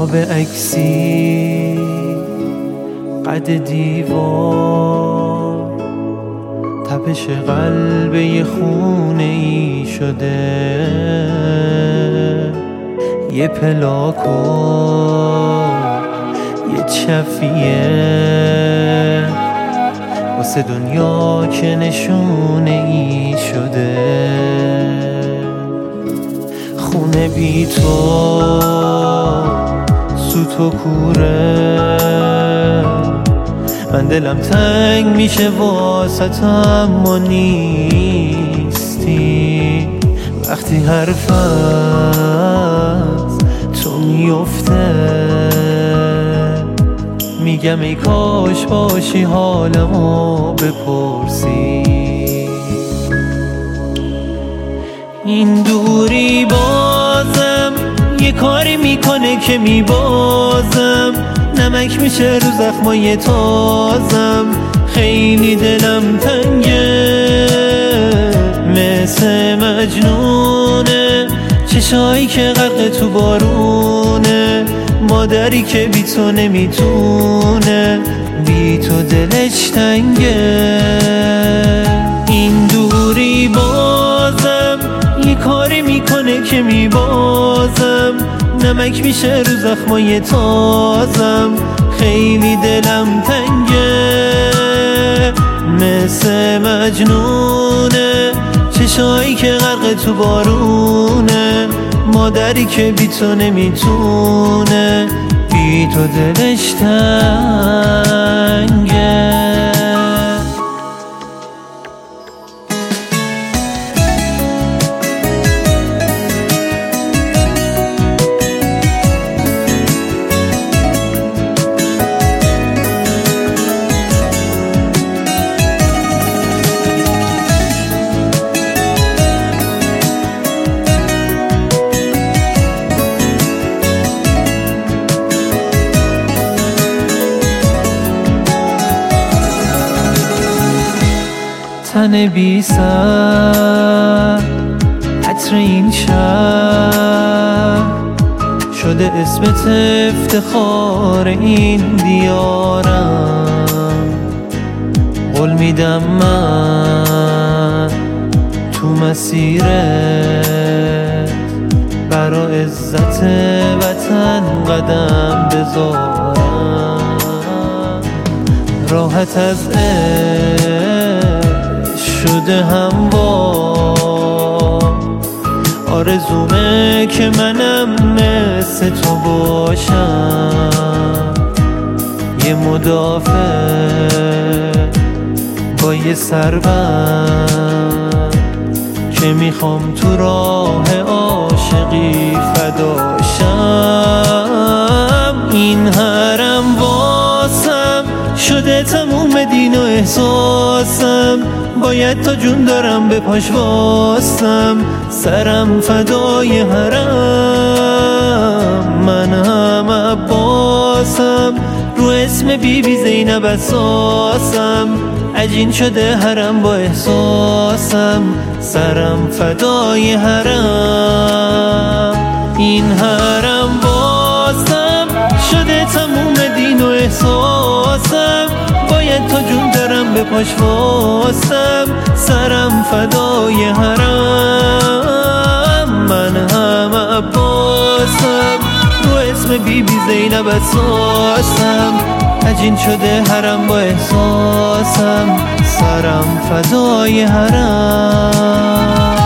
خواب عکسی قد دیوار، تپش قلب یه خونه ای شده، یه پلاک و یه چفیه واسه دنیا که نشونه ای شده. خونه بی تو سوت و کوره، من دلم تنگ میشه واسه اما نیستی. وقتی حرف از تو میفته میگم ای کاش باشی حالمو بپرسی. این دوری بازم یه کاری میکنه که میبازم، نمک میشه رو زخمای تازم. خیلی دلم تنگه مثل مجنونه، چشایی که غرق تو بارونه، مادری که بی تو نمیتونه، بی تو دلش تنگه. این دوری بازم یه کاری میکنه که میبازم، نمک میشه رو زخمای تازم. خیلی دلم تنگه مثل مجنونه، چشایی که غرق تو بارونه، مادری که بی تو نمیتونه، بی تو دلش تنگه. تن بی سر عطر این شهر شده اسمت افتخار این دیارم. قول میدم من تو مسیرت برا عزت وطن قدم بذارم. راحت از شده هموار، آرزومه که منم مثل تو باشم. یه مدافع با یه سربند که میخوام تو راه عاشقی فداشم. این حرم واسم شده تموم دین و احساسم، باید تا جون دارم به پاش واسم. سرم فدای حرم، من هم عباسم، رو اسم بی بی زینب اساسم. عجین شده حرم با احساسم، سرم فدای حرم. این حرم واسم شده تموم دین و احساسم، باید تا جون دارم به پاش واسم. سرم فدای حرم، من هم عباسم، رو اسم بی بی زینب اساسم. عجین شده حرم با احساسم، سرم فدای حرم.